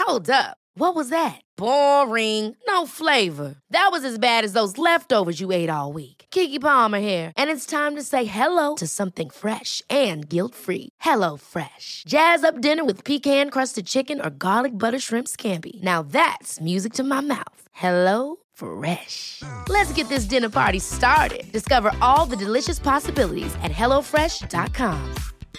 Hold up. What was that? Boring. No flavor. That was as bad as those leftovers you ate all week. Keke Palmer here, and it's time to say hello to something fresh and guilt-free. Hello Fresh. Jazz up dinner with pecan-crusted chicken or garlic butter shrimp scampi. Now that's music to my mouth. Hello Fresh. Let's get this dinner party started. Discover all the delicious possibilities at hellofresh.com.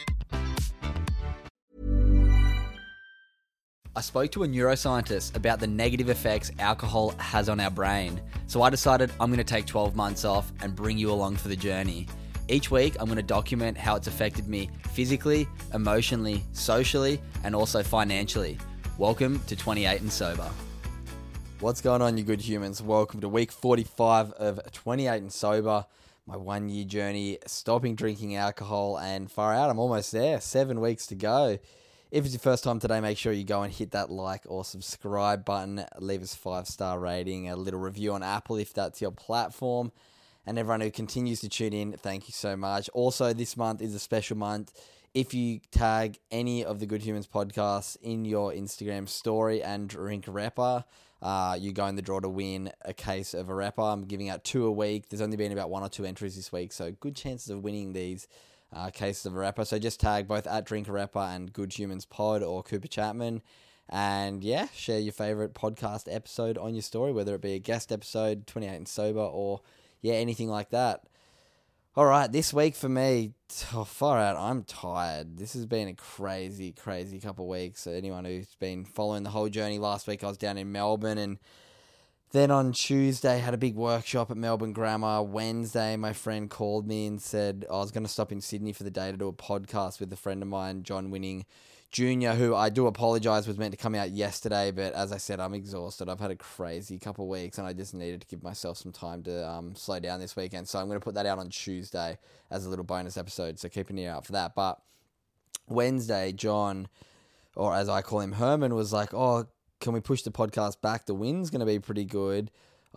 I spoke to a neuroscientist about the negative effects alcohol has on our brain. So I decided I'm going to take 12 months off and bring you along for the journey. Each week, I'm going to document how it's affected me physically, emotionally, socially, and also financially. Welcome to 28 and Sober. What's going on, you good humans? Welcome to week 45 of 28 and Sober, my 1 year journey stopping drinking alcohol, and far out, I'm almost there. 7 weeks to go. If it's your first time today, make sure you go and hit that like or subscribe button. Leave us a 5-star rating, a little review on Apple if that's your platform. And everyone who continues to tune in, thank you so much. Also, this month is a special month. If you tag any of the Good Humans podcasts in your Instagram story and drink Arepa, you go in the draw to win a case of Arepa. I'm giving out 2 a week. There's only been about 1 or 2 entries this week, so good chances of winning these cases of Arepa. So just tag both at Drink Arepa and Good Humans Pod or Cooper Chapman. And yeah, share your favorite podcast episode on your story, whether it be a guest episode, 28 and Sober, or yeah, anything like that. All right, this week for me, far out, I'm tired. This has been a crazy couple of weeks. So anyone who's been following the whole journey, last week I was down in Melbourne, and then on Tuesday, had a big workshop at Melbourne Grammar. Wednesday, my friend called me and said I was going to stop in Sydney for the day to do a podcast with a friend of mine, John Winning Jr., who I do apologise was meant to come out yesterday, but as I said, I'm exhausted. I've had a crazy couple of weeks and I just needed to give myself some time to slow down this weekend. So I'm going to put that out on Tuesday as a little bonus episode, so keep an ear out for that. But Wednesday, John, or as I call him, Herman, was like, can we push the podcast back? The wind's going to be pretty good.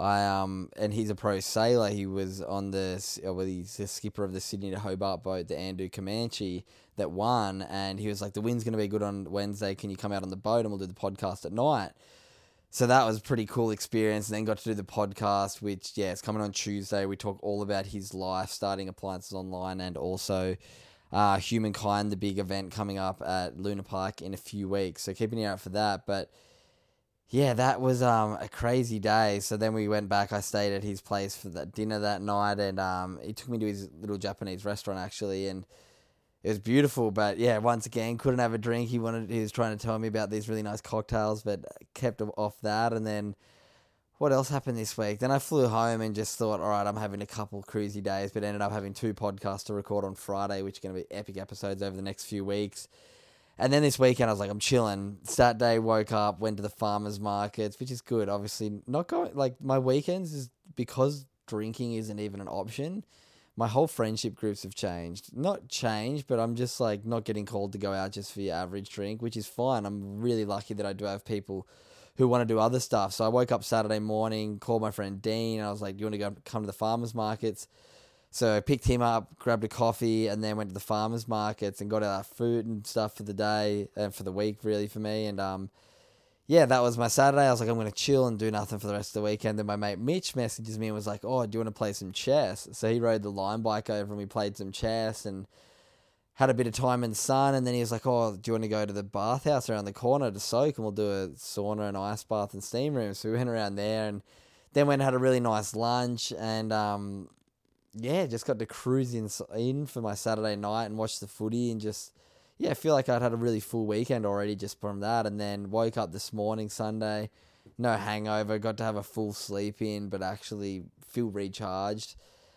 And he's a pro sailor. He was on he's the skipper of the Sydney to Hobart boat, the Andu Comanche, that won. And he was like, the wind's going to be good on Wednesday. Can you come out on the boat and we'll do the podcast at night? So that was a pretty cool experience. And then got to do the podcast, which, yeah, it's coming on Tuesday. We talk all about his life, starting Appliances Online, and also Humankind, the big event coming up at Luna Park in a few weeks. So keep an ear out for that. But yeah, that was a crazy day. So then we went back. I stayed at his place for that dinner that night, and he took me to his little Japanese restaurant, actually, and it was beautiful. But yeah, once again, couldn't have a drink. He was trying to tell me about these really nice cocktails, but kept off that. And then what else happened this week? Then I flew home and just thought, all right, I'm having a couple cruisy days, but ended up having 2 podcasts to record on Friday, which are going to be epic episodes over the next few weeks. And then this weekend, I was like, I'm chilling. Saturday, woke up, went to the farmers markets, which is good. Obviously, not going, like, my weekends is because drinking isn't even an option. My whole friendship groups have changed. Not changed, but I'm just, like, not getting called to go out just for your average drink, which is fine. I'm really lucky that I do have people who want to do other stuff. So I woke up Saturday morning, called my friend Dean, and I was like, do you want to come to the farmers markets? So I picked him up, grabbed a coffee, and then went to the farmers markets and got our food and stuff for the day and for the week, really, for me. And yeah, that was my Saturday. I was like, I'm going to chill and do nothing for the rest of the weekend. Then my mate Mitch messages me and was like, do you want to play some chess? So he rode the line bike over and we played some chess and had a bit of time in the sun. And then he was like, do you want to go to the bathhouse around the corner to soak? And we'll do a sauna and ice bath and steam room. So we went around there and then went and had a really nice lunch and yeah, just got to cruise in for my Saturday night and watch the footy and just, yeah, I feel like I'd had a really full weekend already just from that. And then woke up this morning, Sunday, no hangover, got to have a full sleep in, but actually feel recharged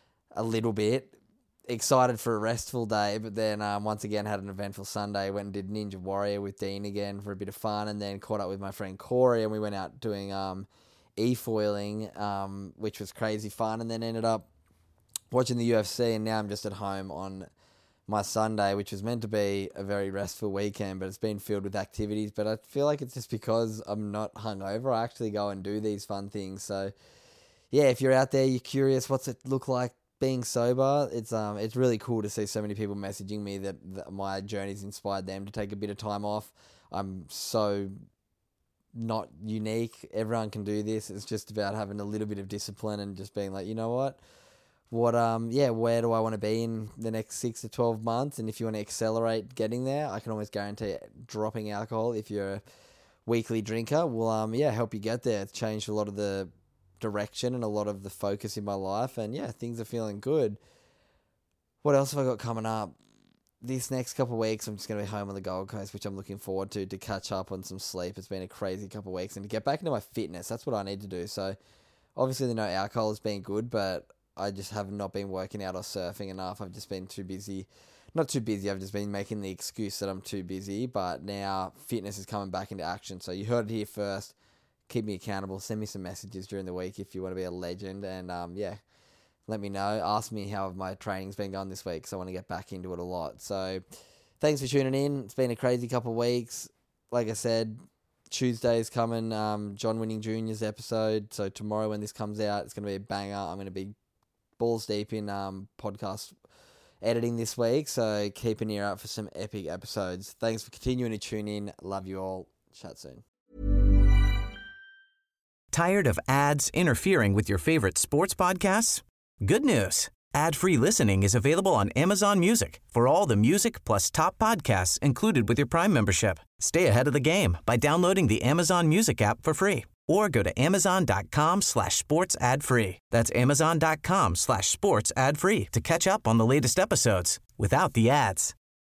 a little bit. Excited for a restful day, but then once again had an eventful Sunday. Went and did Ninja Warrior with Dean again for a bit of fun, and then caught up with my friend Corey, and we went out doing e-foiling, which was crazy fun, and then ended up watching the UFC, and now I'm just at home on my Sunday, which was meant to be a very restful weekend, but it's been filled with activities. But I feel like it's just because I'm not hungover, I actually go and do these fun things. So yeah, if you're out there, you're curious what's it look like being sober, it's really cool to see so many people messaging me that my journey's inspired them to take a bit of time off. I'm so not unique. Everyone can do this. It's just about having a little bit of discipline and just being like, you know what, where do I want to be in the next 6 to 12 months? And if you want to accelerate getting there, I can almost guarantee dropping alcohol, if you're a weekly drinker, will help you get there. It's changed a lot of the direction and a lot of the focus in my life, and things are feeling good. What else have I got coming up? This next couple of weeks, I'm just going to be home on the Gold Coast, which I'm looking forward to catch up on some sleep. It's been a crazy couple of weeks, and to get back into my fitness, that's what I need to do. So obviously the no alcohol has been good, but I just have not been working out or surfing enough. I've just been too busy. Not too busy, I've just been making the excuse that I'm too busy, but now fitness is coming back into action. So you heard it here first. Keep me accountable. Send me some messages during the week if you want to be a legend, and let me know. Ask me how my training's been going this week, because I want to get back into it a lot. So thanks for tuning in. It's been a crazy couple of weeks. Like I said, Tuesday's coming, John Winning Jr.'s episode. So tomorrow when this comes out, it's going to be a banger. I'm going to be balls deep in podcast editing this week, so keep an ear out for some epic episodes. Thanks for continuing to tune in. Love you all. Chat soon. Tired of ads interfering with your favorite sports podcasts? Good news. Ad-free listening is available on Amazon Music for all the music plus top podcasts included with your Prime membership. Stay ahead of the game by downloading the Amazon Music app for free, or go to amazon.com/sports ad free. That's amazon.com/sports ad free to catch up on the latest episodes without the ads.